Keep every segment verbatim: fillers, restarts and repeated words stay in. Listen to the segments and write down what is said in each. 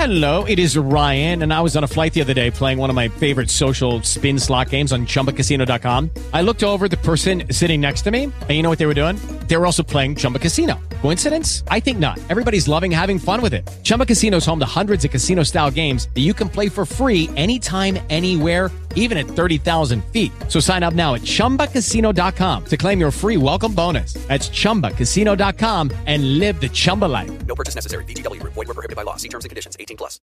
Hello, it is Ryan, and I was on a flight the other day playing one of my favorite social spin slot games on Chumba Casino dot com. I looked over at the person sitting next to me, and you know what they were doing? They were also playing Chumba Casino. Coincidence? I think not. Everybody's loving having fun with it. Chumba Casino is home to hundreds of casino-style games that you can play for free anytime, anywhere, even at thirty thousand feet. So sign up now at Chumba Casino dot com to claim your free welcome bonus. That's Chumba Casino dot com and live the Chumba life. No purchase necessary. V G W. Void where prohibited by law. See terms and conditions. eighteen plus.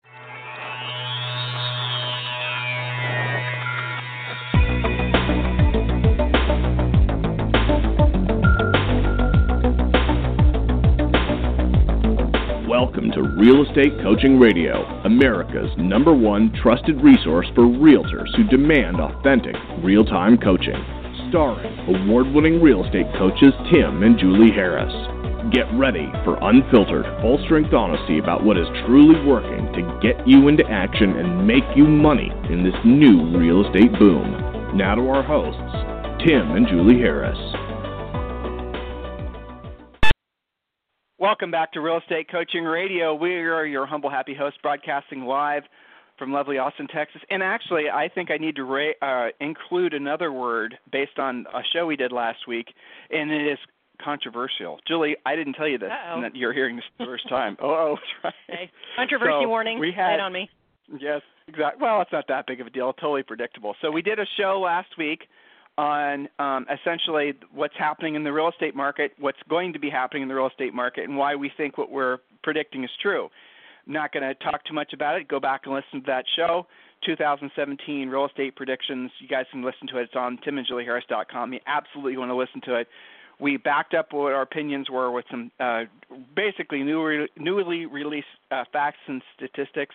Welcome to Real Estate Coaching Radio, America's number one trusted resource for realtors who demand authentic, real-time coaching. Starring award-winning real estate coaches Tim and Julie Harris. Get ready for unfiltered, full-strength honesty about what is truly working to get you into action and make you money in this new real estate boom. Now to our hosts, Tim and Julie Harris. Welcome back to Real Estate Coaching Radio. We are your humble, happy hosts broadcasting live from lovely Austin, Texas. And actually, I think I need to ra- uh, include another word based on a show we did last week, and it is controversial. Julie, I didn't tell you this, and that you're hearing this the first time. Oh, that's right. Okay. Controversy so warning. We had, Right on me. Yes, exactly. Well, it's not that big of a deal. Totally predictable. So we did a show last week on um, essentially what's happening in the real estate market, what's going to be happening in the real estate market, and why we think what we're predicting is true. I'm not going to talk too much about it. Go back and listen to that show, two thousand seventeen Real Estate Predictions. You guys can listen to it. It's on tim and julie harris dot com. You absolutely want to listen to it. We backed up what our opinions were with some uh, basically new re- newly released uh, facts and statistics.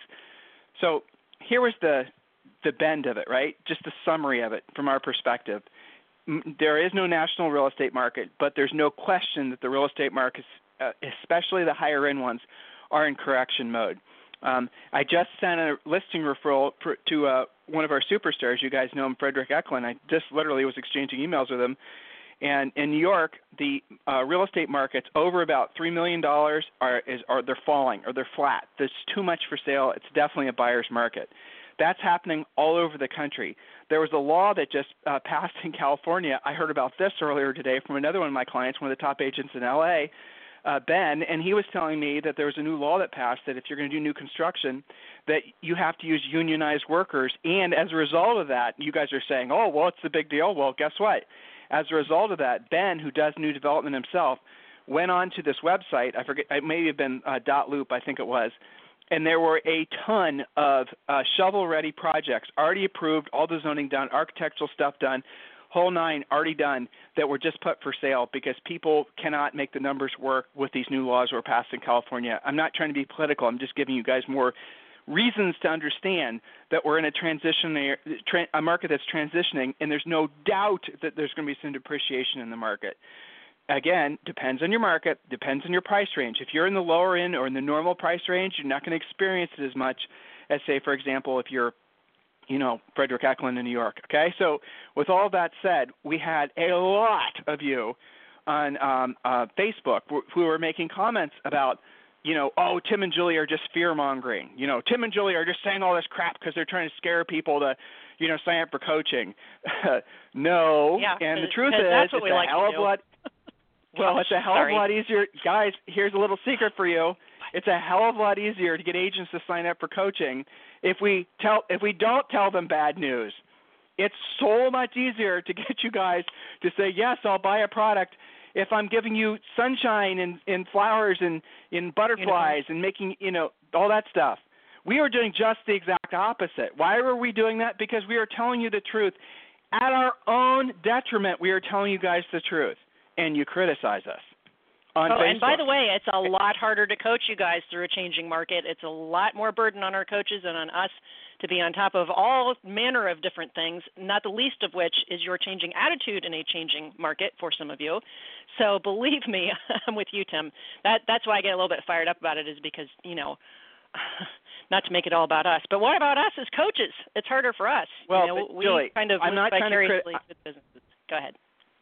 So here was the the bend of it, right? Just the summary of it from our perspective. There is no national real estate market, but there's no question that the real estate markets, uh, especially the higher-end ones, are in correction mode. Um, I just sent a listing referral for, to uh, one of our superstars. You guys know him, Frederick Eklund. I just literally was exchanging emails with him. And in New York, the uh, real estate markets over about three million dollars are, is, are they're falling or they're flat. There's too much for sale. It's definitely a buyer's market. That's happening all over the country. There was a law that just uh, passed in California. I heard about this earlier today from another one of my clients, one of the top agents in L A, uh, Ben, and he was telling me that there was a new law that passed that if you're going to do new construction, that you have to use unionized workers. And as a result of that, you guys are saying, oh, well, it's the big deal. Well, guess what? As a result of that, Ben, who does new development himself, went on to this website. I forget, it may have been uh, Dot Loop, I think it was. And there were a ton of uh, shovel-ready projects already approved, all the zoning done, architectural stuff done, whole nine already done, that were just put for sale because people cannot make the numbers work with these new laws that were passed in California. I'm not trying to be political. I'm just giving you guys more reasons to understand that we're in a transition, a market that's transitioning, and there's no doubt that there's going to be some depreciation in the market. Again, depends on your market, depends on your price range. If you're in the lower end or in the normal price range, you're not going to experience it as much as, say, for example, if you're, you know, Frederick Eklund in New York. Okay, so with all that said, we had a lot of you on um, uh, Facebook who were making comments about, you know, oh, Tim and Julie are just fear-mongering. You know, Tim and Julie are just saying all this crap because they're trying to scare people to, you know, sign up for coaching. No, yeah, and the truth is, that's what it's we a like hell of a lot. Well, it's a hell Sorry. of a lot easier. Guys, here's a little secret for you. It's a hell of a lot easier to get agents to sign up for coaching if we tell if we don't tell them bad news. It's so much easier to get you guys to say, yes, I'll buy a product if I'm giving you sunshine and, and flowers and, and butterflies and making, you know, all that stuff. We are doing just the exact opposite. Why are we doing that? Because we are telling you the truth. At our own detriment, we are telling you guys the truth. And you criticize us on oh, Facebook. And by the way, it's a lot harder to coach you guys through a changing market. It's a lot more burden on our coaches and on us to be on top of all manner of different things, not the least of which is your changing attitude in a changing market for some of you. So believe me, I'm with you, Tim. That That's why I get a little bit fired up about it is because, you know, not to make it all about us, but what about us as coaches? It's harder for us. Well, you know, we Julie, kind of I'm live not trying to vicariously crit- with businesses. Go ahead.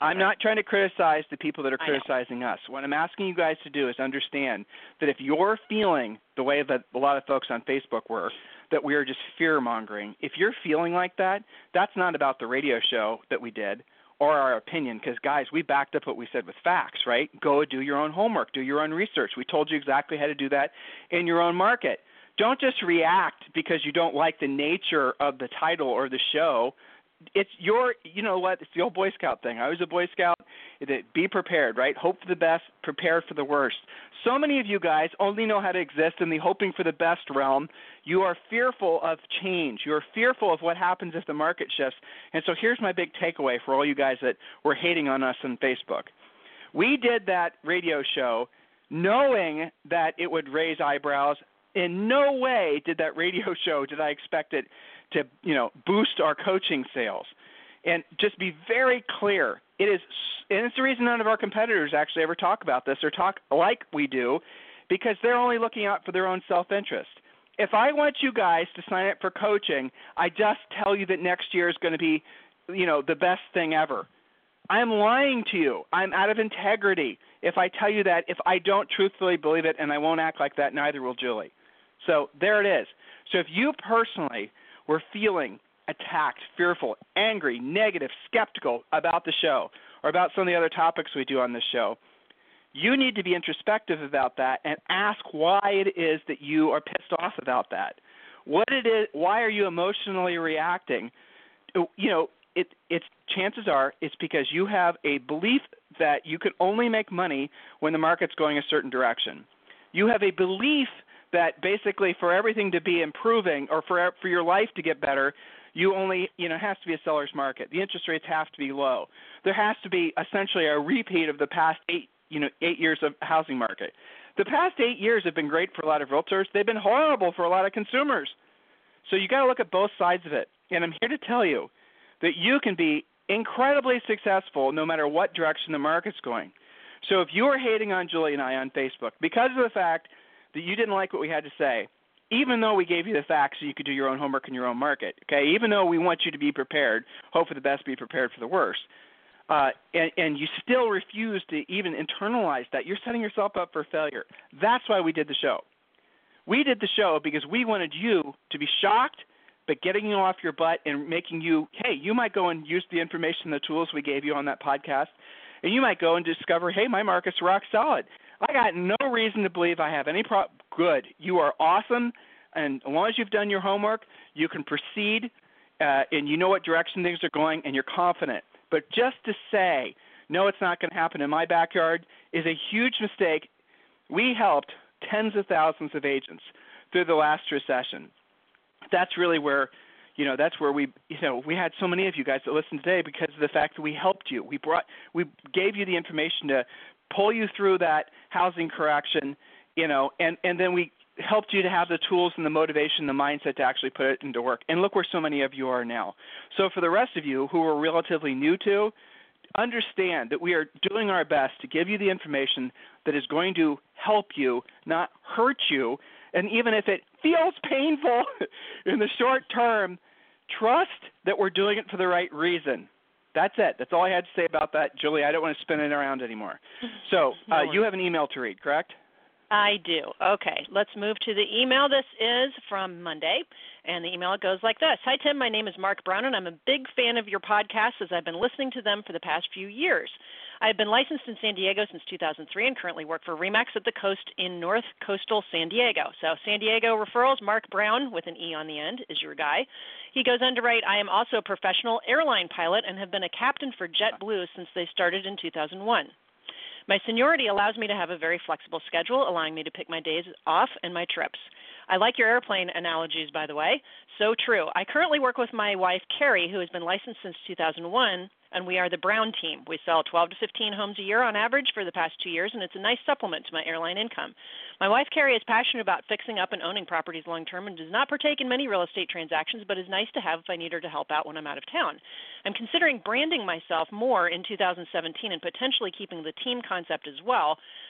I'm not trying to criticize the people that are I know. criticizing us. What I'm asking you guys to do is understand that if you're feeling the way that a lot of folks on Facebook were, that we are just fear-mongering, if you're feeling like that, that's not about the radio show that we did or our opinion, because, guys, we backed up what we said with facts, right? Go do your own homework. Do your own research. We told you exactly how to do that in your own market. Don't just react because you don't like the nature of the title or the show. It's your, you know what, it's the old Boy Scout thing. I was a Boy Scout. It, be prepared, right? Hope for the best, prepare for the worst. So many of you guys only know how to exist in the hoping for the best realm. You are fearful of change. You are fearful of what happens if the market shifts. And so here's my big takeaway for all you guys that were hating on us on Facebook. We did that radio show knowing that it would raise eyebrows. In no way did that radio show, did I expect it to, you know, boost our coaching sales. And just be very clear, it is, and it's the reason none of our competitors actually ever talk about this or talk like we do, because they're only looking out for their own self-interest. If I want you guys to sign up for coaching, I just tell you that next year is going to be, you know, the best thing ever. I'm lying to you. I'm out of integrity if I tell you that, if I don't truthfully believe it, and I won't act like that, neither will Julie. So there it is. So if you personally were feeling attacked, fearful, angry, negative, skeptical about the show or about some of the other topics we do on this show, you need to be introspective about that and ask why it is that you are pissed off about that. What it is, why are you emotionally reacting? You know, it, it's chances are it's because you have a belief that you can only make money when the market's going a certain direction. You have a belief that basically for everything to be improving or for for your life to get better, you only, you know, it has to be a seller's market. The interest rates have to be low. There has to be essentially a repeat of the past eight, you know, eight years of housing market. The past eight years have been great for a lot of realtors. They've been horrible for a lot of consumers. So you got to look at both sides of it. And I'm here to tell you that you can be incredibly successful no matter what direction the market's going. So if you are hating on Julie and I on Facebook because of the fact that you didn't like what we had to say, even though we gave you the facts so you could do your own homework in your own market, okay, even though we want you to be prepared, hope for the best, be prepared for the worst, uh, and, and you still refuse to even internalize that, you're setting yourself up for failure. That's why we did the show. We did the show because we wanted you to be shocked, but getting you off your butt and making you, hey, you might go and use the information, the tools we gave you on that podcast, and you might go and discover, hey, my market's rock solid. I got no reason to believe I have any pro- good. You are awesome, and as long as you've done your homework, you can proceed, uh, and you know what direction things are going, and you're confident. But just to say, no, it's not going to happen in my backyard is a huge mistake. We helped tens of thousands of agents through the last recession. That's really where, you know, that's where we, you know, we had so many of you guys that listened today because of the fact that we helped you. We brought, we gave you the information to pull you through that housing correction, you know, and, and then we helped you to have the tools and the motivation, the mindset to actually put it into work. And look where so many of you are now. So for the rest of you who are relatively new to, understand that we are doing our best to give you the information that is going to help you, not hurt you. And even if it feels painful in the short term, trust that we're doing it for the right reason. That's it. That's all I had to say about that, Julie. I don't want to spin it around anymore. So uh, you have an email to read, correct? I do. Okay, let's move to the email. This is from Monday, and the email goes like this. Hi, Tim. My name is Mark Brown, and I'm a big fan of your podcasts as I've been listening to them for the past few years. I've been licensed in San Diego since two thousand three and currently work for RE/MAX at the Coast in North Coastal San Diego. So San Diego referrals, Mark Brown with an E on the end is your guy. He goes on to write, I am also a professional airline pilot and have been a captain for JetBlue since they started in two thousand one. My seniority allows me to have a very flexible schedule, allowing me to pick my days off and my trips. I like your airplane analogies, by the way. So true. I currently work with my wife, Carrie, who has been licensed since two thousand one, and we are the Brown team. We sell twelve to fifteen homes a year on average for the past two years, and it's a nice supplement to my airline income. My wife, Carrie, is passionate about fixing up and owning properties long-term and does not partake in many real estate transactions, but is nice to have if I need her to help out when I'm out of town. I'm considering branding myself more in two thousand seventeen and potentially keeping the team concept as well.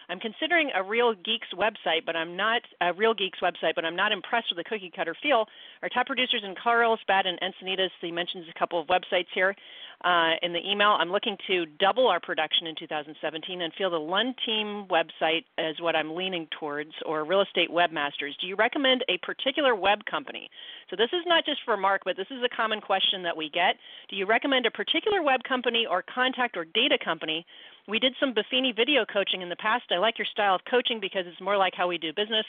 I'm considering a Real Geeks website, but I'm not a Real Geeks website, but I'm not impressed with the cookie cutter feel. Our top producers in Carlsbad and Encinitas, he mentions a couple of websites here uh, in the email. I'm looking to double our production in two thousand seventeen and feel the Lund Team website is what I'm leaning towards, or Real Estate Webmasters. Do you recommend a particular web company? So this is not just for Mark, but this is a common question that we get. Do you recommend a particular web company or contact or data company? We did some Buffini video coaching in the past. I like your style of coaching because it's more like how we do business.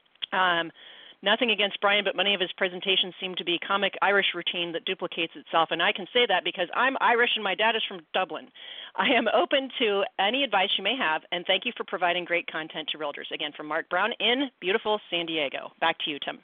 Um, nothing against Brian, but many of his presentations seem to be comic Irish routine that duplicates itself. And I can say that because I'm Irish and my dad is from Dublin. I am open to any advice you may have, and thank you for providing great content to realtors. Again, from Mark Brown in beautiful San Diego. Back to you, Tim.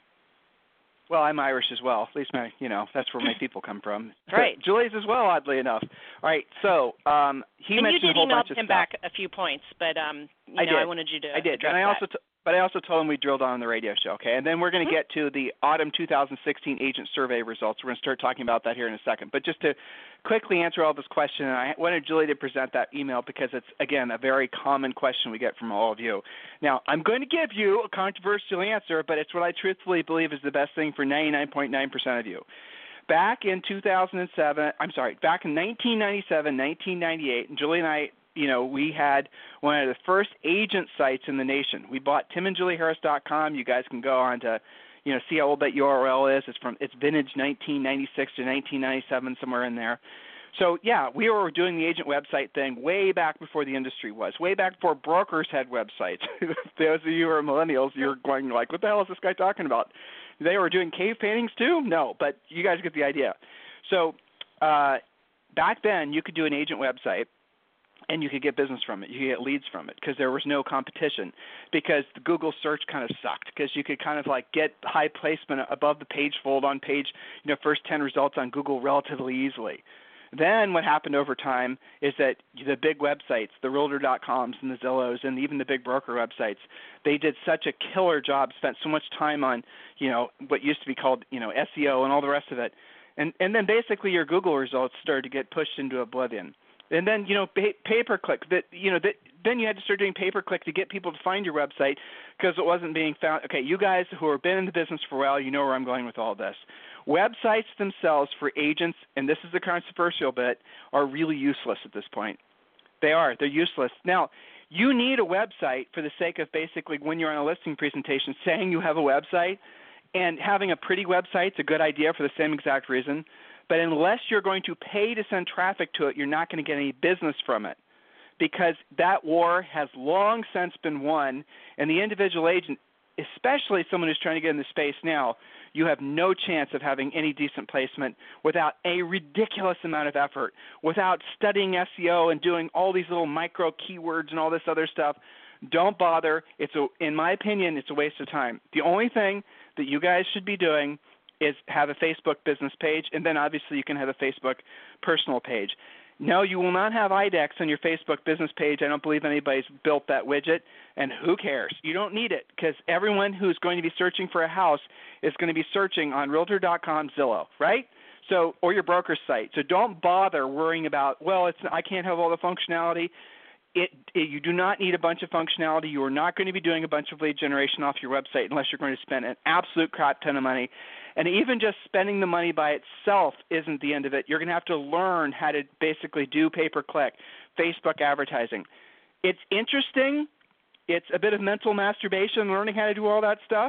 Well, I'm Irish as well. At least my, you know, that's where my people come from. Right. Julie's as well, oddly enough. All right. So um, he and mentioned you did a whole email bunch of him stuff. back a few points, but um, you I know, did. I wanted you to. I did, and I also, t- but I also told him we drilled on the radio show. Okay, and then we're going to mm-hmm. get to the autumn two thousand sixteen agent survey results. We're going to start talking about that here in a second. But just to quickly answer all this question, and I wanted Julie to present that email because it's again a very common question we get from all of you. Now, I'm going to give you a controversial answer, but it's what I truthfully believe is the best thing for ninety-nine point nine percent of you. Back in two thousand seven, I'm sorry, back in nineteen ninety-seven, nineteen ninety-eight, and Julie and I, you know, we had one of the first agent sites in the nation. We bought tim and julie harris dot com. You guys can go on to, you know, see how old that U R L is. It's from it's vintage nineteen ninety-six to nineteen ninety-seven, somewhere in there. So, yeah, we were doing the agent website thing way back before the industry was, way back before brokers had websites. Those of you who are millennials, you're going like, what the hell is this guy talking about? They were doing cave paintings too? No, but you guys get the idea. So uh, back then you could do an agent website and you could get business from it. You could get leads from it because there was no competition, because the Google search kind of sucked, because you could kind of like get high placement above the page fold on page, you know, first ten results on Google relatively easily. Then what happened over time is that the big websites, the realtor dot coms and the Zillows and even the big broker websites, they did such a killer job, spent so much time on, you know, what used to be called, you know, S E O and all the rest of it. And and then basically your Google results started to get pushed into oblivion. And then, you know, pay, pay-per-click, that, you know, that, then you had to start doing pay-per-click to get people to find your website because it wasn't being found. Okay, you guys who have been in the business for a while, you know where I'm going with all this. Websites themselves for agents, and this is the controversial bit, are really useless at this point. They are. They're useless. Now, you need a website for the sake of basically when you're on a listing presentation saying you have a website, and having a pretty website is a good idea for the same exact reason. But unless you're going to pay to send traffic to it, you're not going to get any business from it, because that war has long since been won, and the individual agent, especially someone who's trying to get in the space now, you have no chance of having any decent placement without a ridiculous amount of effort, without studying S E O and doing all these little micro keywords and all this other stuff. Don't bother. It's a, in my opinion, it's a waste of time. The only thing that you guys should be doing is have a Facebook business page, and then obviously you can have a Facebook personal page. No, you will not have I D E X on your Facebook business page. I don't believe anybody's built that widget, and who cares? You don't need it, because everyone who's going to be searching for a house is going to be searching on realtor dot com, Zillow, right? So, or your broker's site. So don't bother worrying about, well, it's I can't have all the functionality. It, it, you do not need a bunch of functionality. You are not going to be doing a bunch of lead generation off your website unless you're going to spend an absolute crap ton of money. And even just spending the money by itself isn't the end of it. You're going to have to learn how to basically do pay-per-click, Facebook advertising. It's interesting. It's a bit of mental masturbation, learning how to do all that stuff,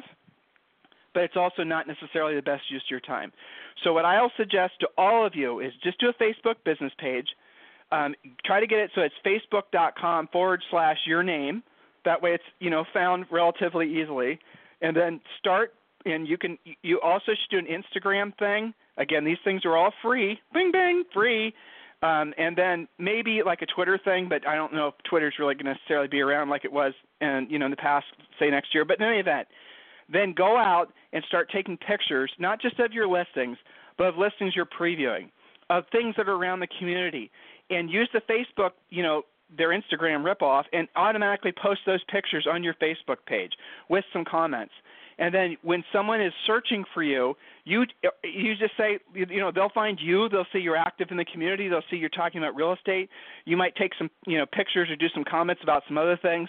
but it's also not necessarily the best use of your time. So what I'll suggest to all of you is just do a Facebook business page. Um, try to get it so it's facebook.com forward slash your name. That way it's, you know, found relatively easily. And then start, and you can, you also should do an Instagram thing. Again, these things are all free. Bing, bing, free. Um, and then maybe like a Twitter thing, but I don't know if Twitter's really going to necessarily be around like it was in, you know, in the past, say next year. But in any event, then go out and start taking pictures, not just of your listings, but of listings you're previewing, of things that are around the community. And use the Facebook, you know, their Instagram ripoff, and automatically post those pictures on your Facebook page with some comments. And then when someone is searching for you, you you just say, you know, they'll find you. They'll see you're active in the community. They'll see you're talking about real estate. You might take some, you know, pictures or do some comments about some other things.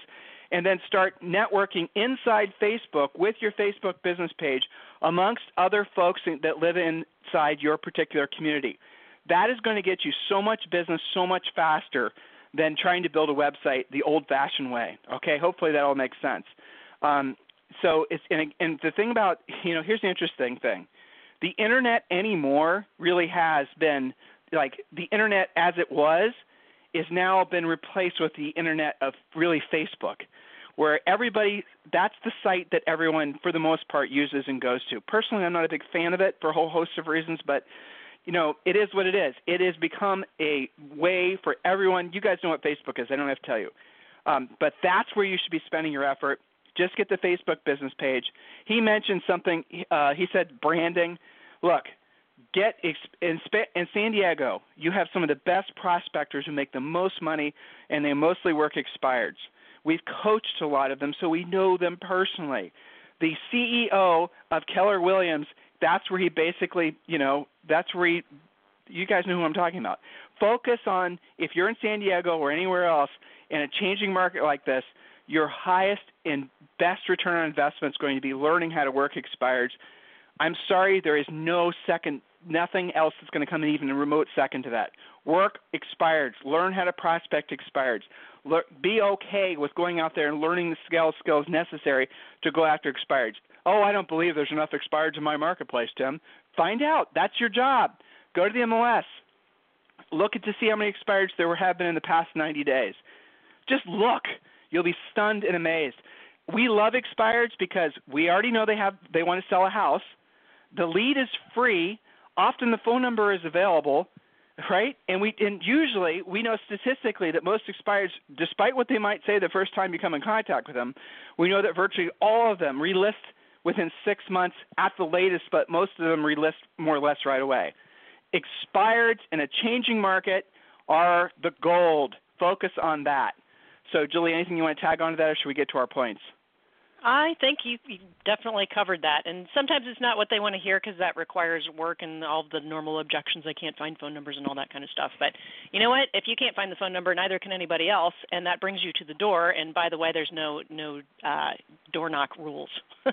and then start networking inside Facebook with your Facebook business page amongst other folks that live inside your particular community. That is going to get you so much business so much faster than trying to build a website the old-fashioned way. Okay, hopefully that all makes sense. Um, so it's and, and the thing about, you know, here's the interesting thing. The internet anymore really has been, like, the internet as it was is now been replaced with the internet of really Facebook, where everybody, that's the site that everyone for the most part uses and goes to. Personally, I'm not a big fan of it for a whole host of reasons, but you know, it is what it is. It has become a way for everyone. You guys know what Facebook is. I don't have to tell you. Um, but that's where you should be spending your effort. Just get the Facebook business page. He mentioned something. Uh, he said branding. Look, get in, in San Diego, you have some of the best prospectors who make the most money, and they mostly work expireds. We've coached a lot of them, so we know them personally. The C E O of Keller Williams, that's where he basically, you know, that's where he, you guys know who I'm talking about. Focus on, if you're in San Diego or anywhere else in a changing market like this, your highest and best return on investment is going to be learning how to work expireds. I'm sorry, there is no second, nothing else that's going to come in even a remote second to that. Work expireds. Learn how to prospect expireds. Le- be okay with going out there and learning the skills, skills necessary to go after expireds. Oh, I don't believe there's enough expireds in my marketplace, Tim. Find out. That's your job. Go to the M L S. Look at to see how many expireds there have been in the past ninety days. Just look. You'll be stunned and amazed. We love expireds because we already know they have they want to sell a house. The lead is free. Often the phone number is available, right? And we and usually we know statistically that most expireds, despite what they might say the first time you come in contact with them, we know that virtually all of them relist within six months at the latest, but most of them relist more or less right away. Expireds in a changing market are the gold. Focus on that. So, Julie, anything you want to tag on to that, or should we get to our points? I think you, you definitely covered that. And sometimes it's not what they want to hear because that requires work and all the normal objections. I can't find phone numbers and all that kind of stuff. But you know what? If you can't find the phone number, neither can anybody else, and that brings you to the door. And by the way, there's no no uh, door knock rules.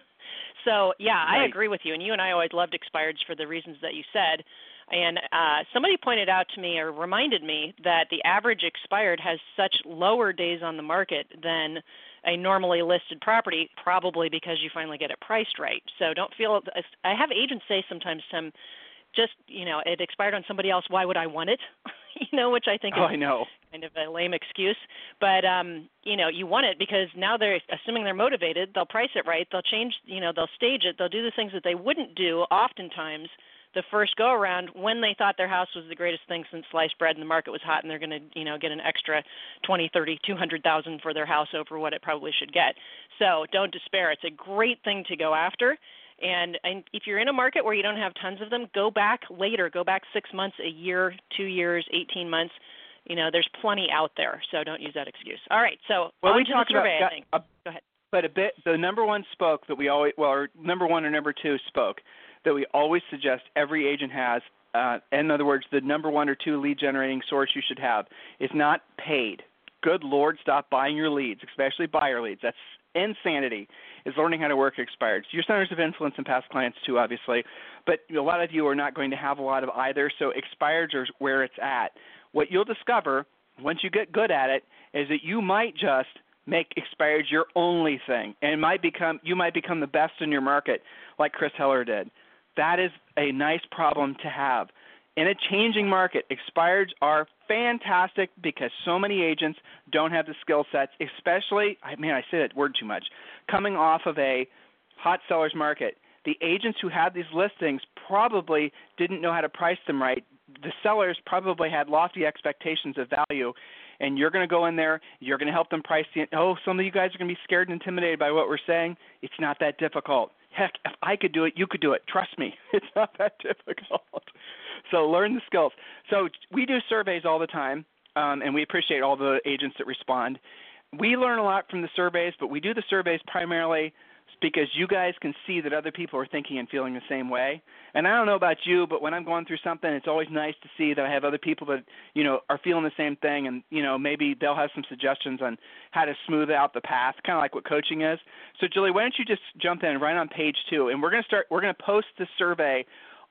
So, yeah, right. I agree with you. And you and I always loved expireds for the reasons that you said. And uh, somebody pointed out to me or reminded me that the average expired has such lower days on the market than a normally listed property, probably because you finally get it priced right. So don't feel – I have agents say sometimes, Tim, just, you know, it expired on somebody else, why would I want it? you know, which I think oh, is I know. kind of a lame excuse. But, um, you know, you want it because now they're – assuming they're motivated, they'll price it right, they'll change – you know, they'll stage it, they'll do the things that they wouldn't do oftentimes – the first go around when they thought their house was the greatest thing since sliced bread and the market was hot and they're going to, you know, get an extra twenty, thirty, two hundred thousand for their house over what it probably should get. So don't despair. It's a great thing to go after. And, and if you're in a market where you don't have tons of them, go back later. Go back six months, a year, two years, eighteen months. You know, there's plenty out there. So don't use that excuse. All right. So well, on we to talked the survey, about, I think. uh, Go ahead. But a bit, the number one spoke that we always, well, or number one or number two spoke that we always suggest every agent has. Uh, in other words, the number one or two lead generating source you should have is not paid. Good Lord, stop buying your leads, especially buyer leads. That's insanity, is learning how to work expireds. Your centers of influence and past clients too, obviously, but a lot of you are not going to have a lot of either, so expireds are where it's at. What you'll discover once you get good at it is that you might just make expireds your only thing, and it might become you might become the best in your market like Chris Heller did. That is a nice problem to have. In a changing market, expireds are fantastic because so many agents don't have the skill sets, especially, I mean, I say that word too much, coming off of a hot seller's market. The agents who had these listings probably didn't know how to price them right. The sellers probably had lofty expectations of value, and you're going to go in there, you're going to help them price the, oh, some of you guys are going to be scared and intimidated by what we're saying. It's not that difficult. Heck, if I could do it, you could do it. Trust me, it's not that difficult. So learn the skills. So we do surveys all the time, um, and we appreciate all the agents that respond. We learn a lot from the surveys, but we do the surveys primarily because you guys can see that other people are thinking and feeling the same way. And I don't know about you, but when I'm going through something, it's always nice to see that I have other people that, you know, are feeling the same thing, and, you know, maybe they'll have some suggestions on how to smooth out the path, kind of like what coaching is. So, Julie, why don't you just jump in right on page two, and we're going to start, we're going to post the survey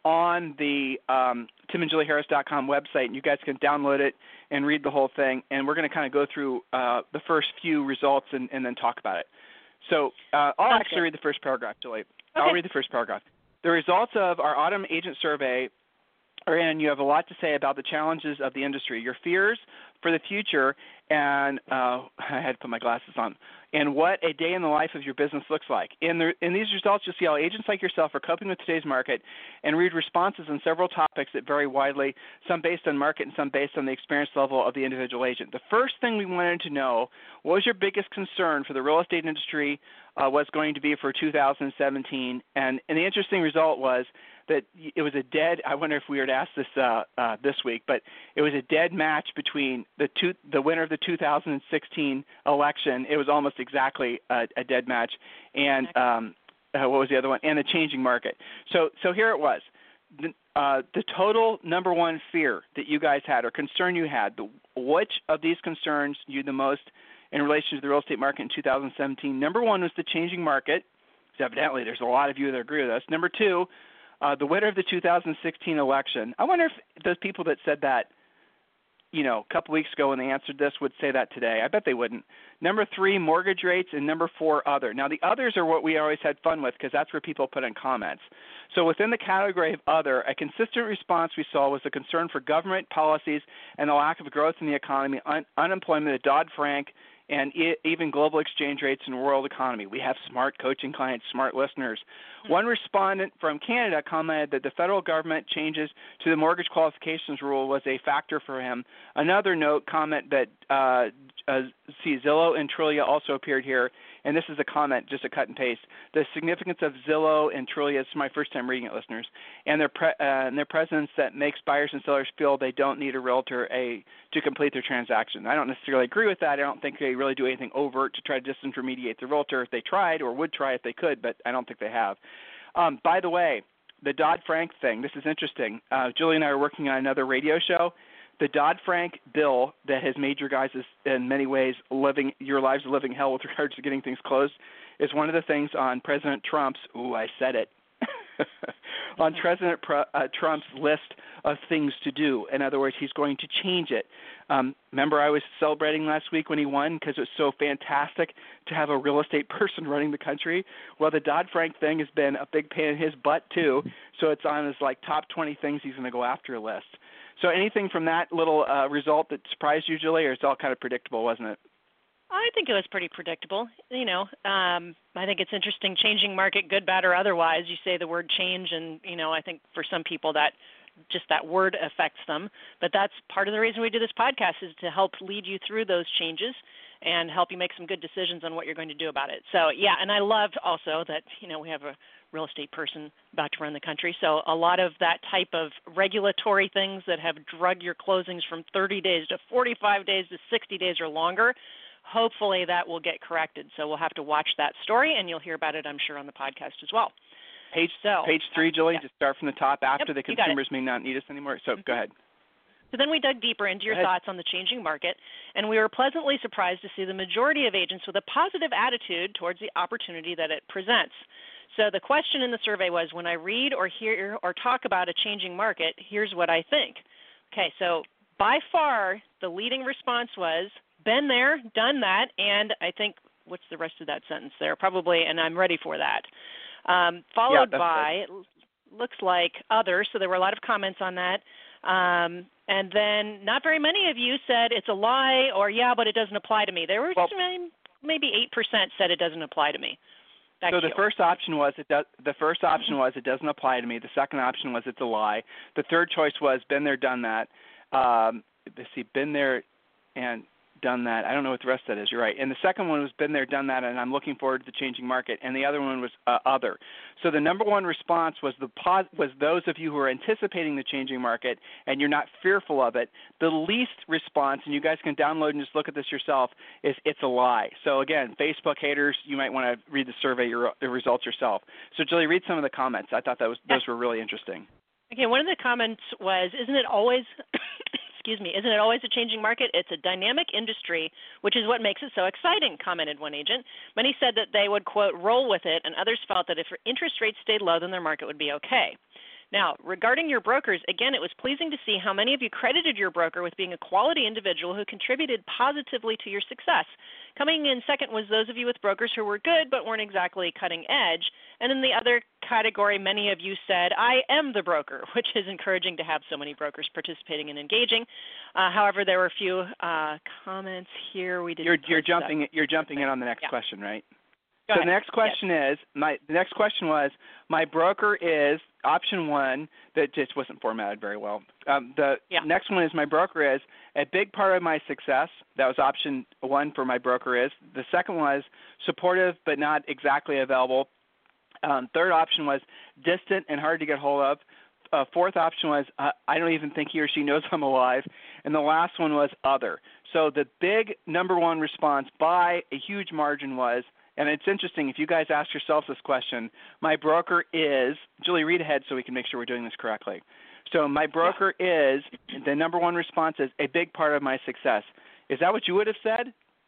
on the um, tim and julie harris dot com website, and you guys can download it and read the whole thing, and we're going to kind of go through uh, the first few results and, and then talk about it. So uh, I'll Sounds actually good. read the first paragraph, Julie. Okay. I'll read the first paragraph. The results of our autumn agent survey are in. You have a lot to say about the challenges of the industry, your fears for the future, and uh, I had to put my glasses on, and what a day in the life of your business looks like. In, the, in these results, you'll see how agents like yourself are coping with today's market, and read responses on several topics that vary widely, some based on market and some based on the experience level of the individual agent. The first thing we wanted to know, what was your biggest concern for the real estate industry uh, was going to be for two thousand seventeen, and, and the interesting result was that it was a dead, I wonder if we were to ask this uh, uh, this week, but it was a dead match between the two, the winner of the two thousand sixteen election. It was almost exactly a, a dead match. And um, uh, what was the other one? And the changing market. So, so here it was. The, uh, the total number one fear that you guys had or concern you had, the, which of these concerns you the most in relation to the real estate market in two thousand seventeen? Number one was the changing market. So evidently there's a lot of you that agree with us. Number two, Uh, the winner of the two thousand sixteen election. I wonder if those people that said that, you know, a couple weeks ago when they answered this would say that today. I bet they wouldn't. Number three, mortgage rates, and number four, other. Now, the others are what we always had fun with because that's where people put in comments. So within the category of other, a consistent response we saw was the concern for government policies and the lack of growth in the economy, un- unemployment, the Dodd-Frank, and e- even global exchange rates in the world economy. We have smart coaching clients, smart listeners. Mm-hmm. One respondent from Canada commented that the federal government changes to the mortgage qualifications rule was a factor for him. Another note comment that uh, uh, see Zillow and Trulia also appeared here, and this is a comment, just a cut and paste. The significance of Zillow and Trulia, this is my first time reading it, listeners, and their pre- uh, and their presence that makes buyers and sellers feel they don't need a realtor a to complete their transaction. I don't necessarily agree with that. I don't think they really do anything overt to try to disintermediate the realtor if they tried or would try if they could, but I don't think they have. Um, by the way, the Dodd-Frank thing, this is interesting. Uh, Julie and I are working on another radio show. The Dodd-Frank bill that has made your guys, in many ways, living your lives a living hell with regards to getting things closed is one of the things on President Trump's, ooh, I said it, on President Pr- uh, Trump's list of things to do. In other words, he's going to change it. Um, remember I was celebrating last week when he won because it was so fantastic to have a real estate person running the country? Well, the Dodd-Frank thing has been a big pain in his butt, too, so it's on his like top twenty things he's going to go after list. So anything from that little uh, result that surprised you, Julie, or it's all kind of predictable, wasn't it? I think it was pretty predictable. You know, um, I think it's interesting, changing market, good, bad, or otherwise. You say the word change, and, you know, I think for some people that just that word affects them. But that's part of the reason we do this podcast is to help lead you through those changes and help you make some good decisions on what you're going to do about it. So, yeah, and I loved also that, you know, we have a real estate person about to run the country. So a lot of that type of regulatory things that have drug your closings from thirty days to forty-five days to sixty days or longer, hopefully that will get corrected. So we'll have to watch that story, and you'll hear about it, I'm sure, on the podcast as well. Page, so, page three, Julie, yeah. just start from the top after yep, the consumers may not need us anymore. So mm-hmm. Go ahead. So then we dug deeper into your thoughts on the changing market, and we were pleasantly surprised to see the majority of agents with a positive attitude towards the opportunity that it presents. So the question in the survey was, when I read or hear or talk about a changing market, here's what I think. Okay, so by far the leading response was, been there, done that, and I think, what's the rest of that sentence there? Probably, and I'm ready for that. Um, followed yeah, by, it looks like others, so there were a lot of comments on that. Um, and then not very many of you said it's a lie or, yeah, but it doesn't apply to me. There were well, maybe eight percent said it doesn't apply to me. Back so to the you. first option was it does, the first option was it doesn't apply to me. The second option was it's a lie. The third choice was been there, done that. Um, let's see, been there, and done that. I don't know what the rest of that is. You're right. And the second one was been there, done that, and I'm looking forward to the changing market. And the other one was uh, other. So the number one response was the pos- was those of you who are anticipating the changing market and you're not fearful of it. The least response, and you guys can download and just look at this yourself, is it's a lie. So again, Facebook haters, you might want to read the survey, your the results yourself. So Julie, read some of the comments. I thought that was those were really interesting. Okay, one of the comments was, isn't it always excuse me, isn't it always a changing market? It's a dynamic industry, which is what makes it so exciting, commented one agent. Many said that they would, quote, roll with it, and others felt that if interest rates stayed low, then their market would be okay. Now, regarding your brokers, again, it was pleasing to see how many of you credited your broker with being a quality individual who contributed positively to your success. Coming in second was those of you with brokers who were good but weren't exactly cutting edge. And in the other category, many of you said, I am the broker, which is encouraging to have so many brokers participating and engaging. Uh, however, there were a few uh, comments here. We didn't You're, you're jumping. that. You're jumping in on the next yeah. question, right? Go so ahead. the next question yes. is my. The next question was my broker is option one. That just wasn't formatted very well. Um, the yeah. next one is my broker is a big part of my success. That was option one for my broker is. The second was supportive but not exactly available. Um, third option was distant and hard to get hold of. Uh, fourth option was uh, I don't even think he or she knows I'm alive. And the last one was other. So the big number one response by a huge margin was, and it's interesting, if you guys ask yourselves this question, my broker is, Julie, read ahead so we can make sure we're doing this correctly. So my broker yeah. is, the number one response is a big part of my success. Is that what you would have said?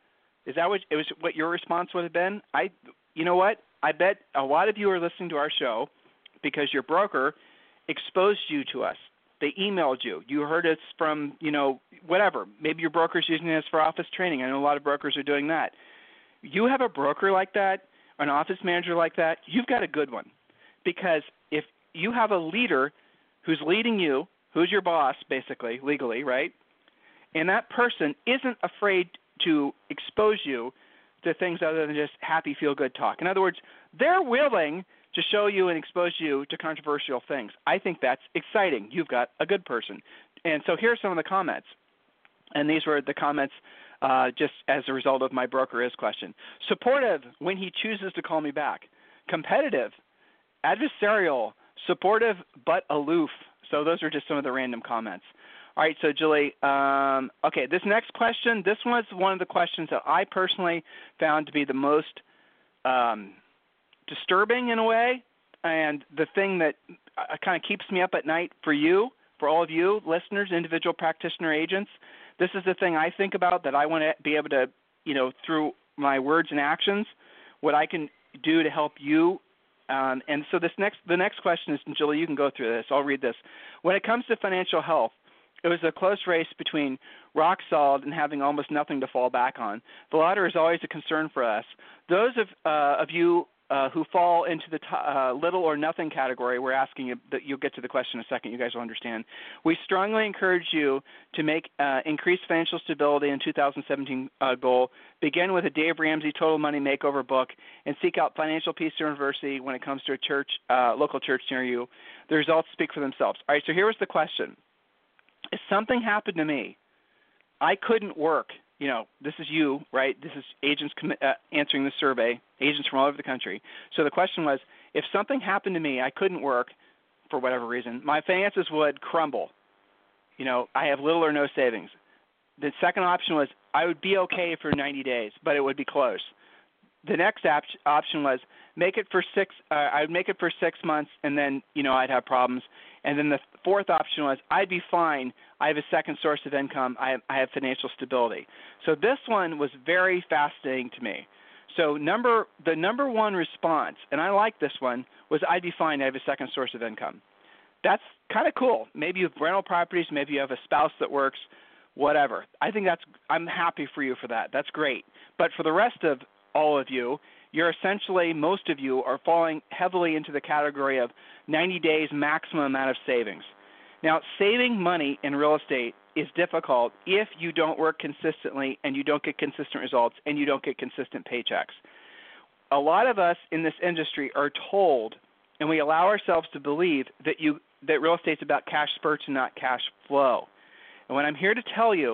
Is that what, it was what your response would have been? I, you know what? I bet a lot of you are listening to our show because your broker exposed you to us. They emailed you. You heard us from, you know, whatever. Maybe your broker's using this for office training. I know a lot of brokers are doing that. You have a broker like that, an office manager like that, you've got a good one. Because if you have a leader who's leading you, who's your boss basically, legally, right, and that person isn't afraid to expose you to things other than just happy, feel-good talk. In other words, they're willing to show you and expose you to controversial things. I think that's exciting. You've got a good person. And so here are some of the comments. And these were the comments uh, just as a result of my broker is question. Supportive when he chooses to call me back. Competitive. Adversarial. Supportive but aloof. So those are just some of the random comments. All right, so Julie, um, okay, this next question, this was one of the questions that I personally found to be the most um, disturbing in a way, and the thing that uh, kind of keeps me up at night for you, for all of you listeners, individual practitioner agents. This is the thing I think about that I want to be able to, you know, through my words and actions, what I can do to help you. Um, and so this next, the next question is, and Julie, you can go through this. I'll read this. When it comes to financial health, it was a close race between rock solid and having almost nothing to fall back on. The latter is always a concern for us. Those of, uh, of you uh, who fall into the t- uh, little or nothing category, we're asking you, that you'll get to the question in a second, you guys will understand. We strongly encourage you to make uh, increased financial stability in two thousand seventeen uh, goal. Begin with a Dave Ramsey Total Money Makeover book and seek out Financial Peace University when it comes to a church, uh, local church near you. The results speak for themselves. All right, so here was the question. If something happened to me, I couldn't work. You know, this is you, right? This is agents com- uh, answering the survey, agents from all over the country. So the question was, if something happened to me, I couldn't work for whatever reason, my finances would crumble. You know, I have little or no savings. The second option was I would be okay for ninety days, but it would be close. The next op- option was make it for six. Uh, I would make it for six months, and then you know I'd have problems. And then the fourth option was I'd be fine. I have a second source of income. I have, I have financial stability. So this one was very fascinating to me. So number the number one response, and I like this one, was I'd be fine. I have a second source of income. That's kind of cool. Maybe you have rental properties. Maybe you have a spouse that works. Whatever. I think that's. I'm happy for you for that. That's great. But for the rest of all of you, you're essentially, most of you are falling heavily into the category of ninety days maximum amount of savings. Now, saving money in real estate is difficult if you don't work consistently and you don't get consistent results and you don't get consistent paychecks. A lot of us in this industry are told, and we allow ourselves to believe that you that real estate's about cash spurts and not cash flow. And what I'm here to tell you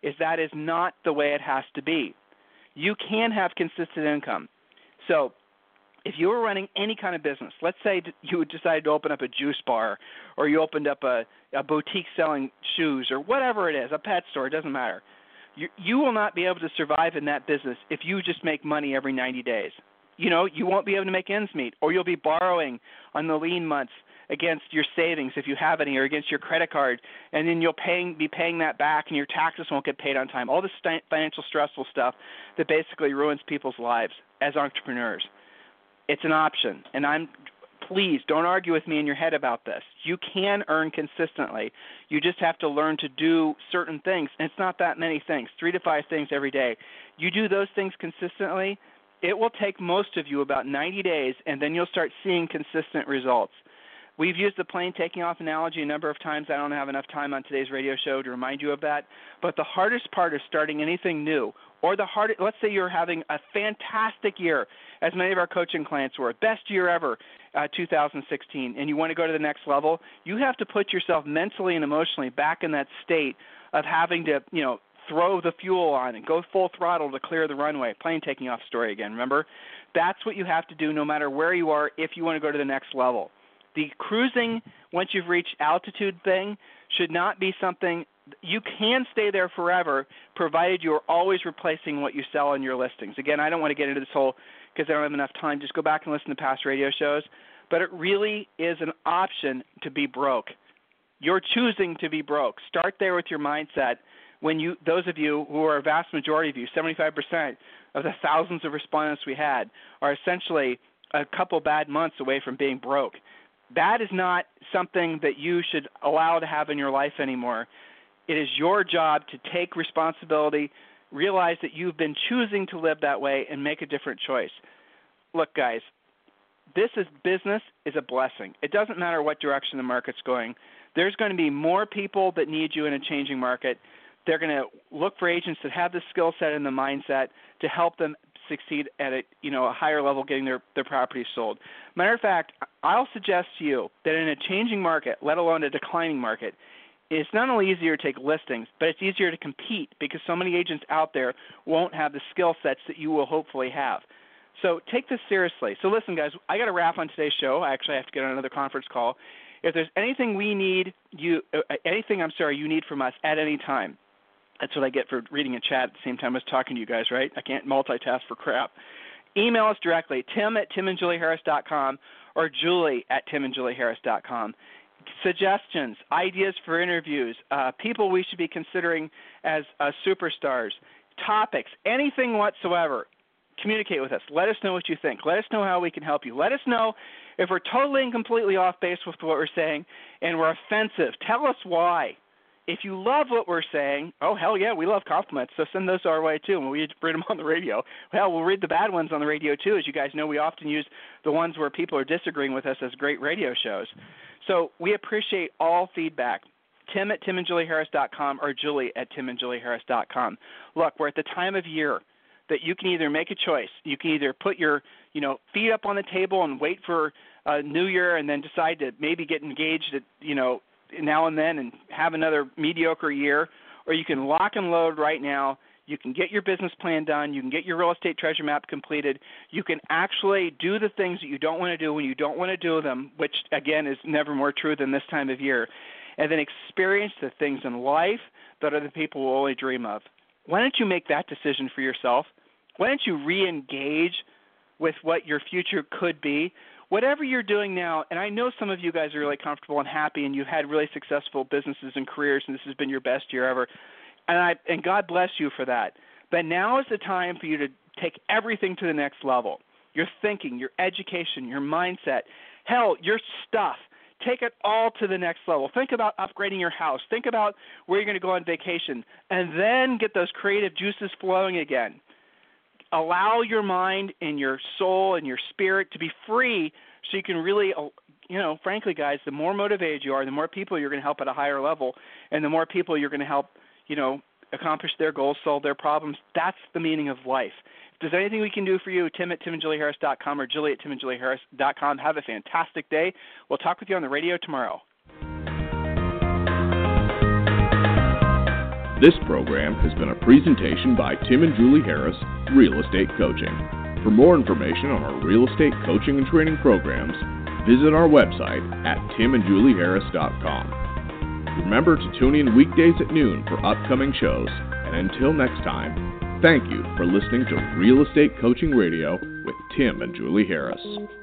is that is not the way it has to be. You can have consistent income. So if you were running any kind of business, let's say you decided to open up a juice bar, or you opened up a, a boutique selling shoes, or whatever it is, a pet store, it doesn't matter. You, you will not be able to survive in that business if you just make money every ninety days. You know, you won't be able to make ends meet, or you'll be borrowing on the lean months against your savings if you have any, or against your credit card, and then you'll paying, be paying that back, and your taxes won't get paid on time. All this st- financial stressful stuff that basically ruins people's lives as entrepreneurs. It's an option, and I'm please don't argue with me in your head about this. You can earn consistently. You just have to learn to do certain things, and it's not that many things, three to five things every day. You do those things consistently, it will take most of you about ninety days, and then you'll start seeing consistent results. We've used the plane taking off analogy a number of times. I don't have enough time on today's radio show to remind you of that. But the hardest part is starting anything new, or the hardest, let's say you're having a fantastic year, as many of our coaching clients were, best year ever, uh, two thousand sixteen, and you want to go to the next level, you have to put yourself mentally and emotionally back in that state of having to, you know, throw the fuel on and go full throttle to clear the runway. Plane taking off story again, remember? That's what you have to do no matter where you are if you want to go to the next level. The cruising, once you've reached altitude thing, should not be something – you can stay there forever provided you're always replacing what you sell in your listings. Again, I don't want to get into this whole – because I don't have enough time. Just go back and listen to past radio shows. But it really is an option to be broke. You're choosing to be broke. Start there with your mindset. When you, those of you who are a vast majority of you, seventy-five percent of the thousands of respondents we had, are essentially a couple bad months away from being broke. That is not something that you should allow to have in your life anymore. It is your job to take responsibility, realize that you've been choosing to live that way, and make a different choice. Look, guys, this is business is a blessing. It doesn't matter what direction the market's going. There's going to be more people that need you in a changing market. They're going to look for agents that have the skill set and the mindset to help them succeed at a, you know, a higher level getting their, their properties sold. Matter of fact, I'll suggest to you that in a changing market, let alone a declining market, it's not only easier to take listings, but it's easier to compete because so many agents out there won't have the skill sets that you will hopefully have. So take this seriously. So listen, guys, I got to wrap on today's show. I actually have to get on another conference call. If there's anything we need, you uh, anything, I'm sorry, you need from us at any time, that's what I get for reading a chat at the same time I was talking to you guys, right? I can't multitask for crap. Email us directly, tim at tim and julie harris dot com or julie at tim and julie harris dot com. Suggestions, ideas for interviews, uh, people we should be considering as uh, superstars, topics, anything whatsoever. Communicate with us. Let us know what you think. Let us know how we can help you. Let us know if we're totally and completely off base with what we're saying and we're offensive. Tell us why. If you love what we're saying, oh, hell yeah, we love compliments, so send those our way too, and we read them on the radio. Hell, we'll read the bad ones on the radio too. As you guys know, we often use the ones where people are disagreeing with us as great radio shows. So we appreciate all feedback. Tim at tim and julie harris dot com or Julie at tim and julie harris dot com. Look, we're at the time of year that you can either make a choice. You can either put your, you know, feet up on the table and wait for uh, New Year and then decide to maybe get engaged at, you know, now and then and have another mediocre year, or you can lock and load right now. You can get your business plan done. You can get your real estate treasure map completed. You can actually do the things that you don't want to do when you don't want to do them, which, again, is never more true than this time of year, and then experience the things in life that other people will only dream of. Why don't you make that decision for yourself? Why don't you re-engage with what your future could be? Whatever you're doing now, and I know some of you guys are really comfortable and happy and you've had really successful businesses and careers and this has been your best year ever, and I and God bless you for that. But now is the time for you to take everything to the next level. Your thinking, your education, your mindset, hell, your stuff. Take it all to the next level. Think about upgrading your house. Think about where you're going to go on vacation, and then get those creative juices flowing again. Allow your mind and your soul and your spirit to be free so you can really, you know, frankly, guys, the more motivated you are, the more people you're going to help at a higher level, and the more people you're going to help, you know, accomplish their goals, solve their problems. That's the meaning of life. If there's anything we can do for you, Tim at tim and julie harris dot com or Julie at tim and julie harris dot com. Have a fantastic day. We'll talk with you on the radio tomorrow. This program has been a presentation by Tim and Julie Harris, Real Estate Coaching. For more information on our real estate coaching and training programs, visit our website at tim and julie harris dot com. Remember to tune in weekdays at noon for upcoming shows, and until next time, thank you for listening to Real Estate Coaching Radio with Tim and Julie Harris.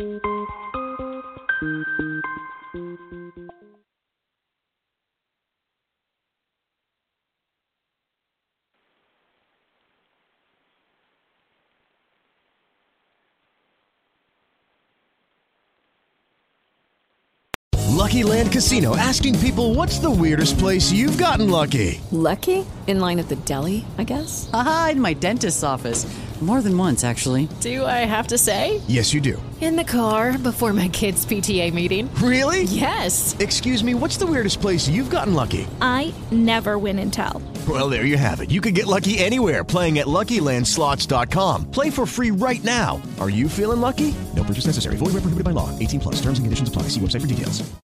Lucky Land Casino, asking people, what's the weirdest place you've gotten lucky? Lucky? In line at the deli, I guess? Aha, in my dentist's office. More than once, actually. Do I have to say? Yes, you do. In the car before my kids' P T A meeting. Really? Yes. Excuse me, what's the weirdest place you've gotten lucky? I never win and tell. Well, there you have it. You can get lucky anywhere, playing at Lucky Land Slots dot com. Play for free right now. Are you feeling lucky? No purchase necessary. Void where prohibited by law. eighteen plus. Terms and conditions apply. See website for details.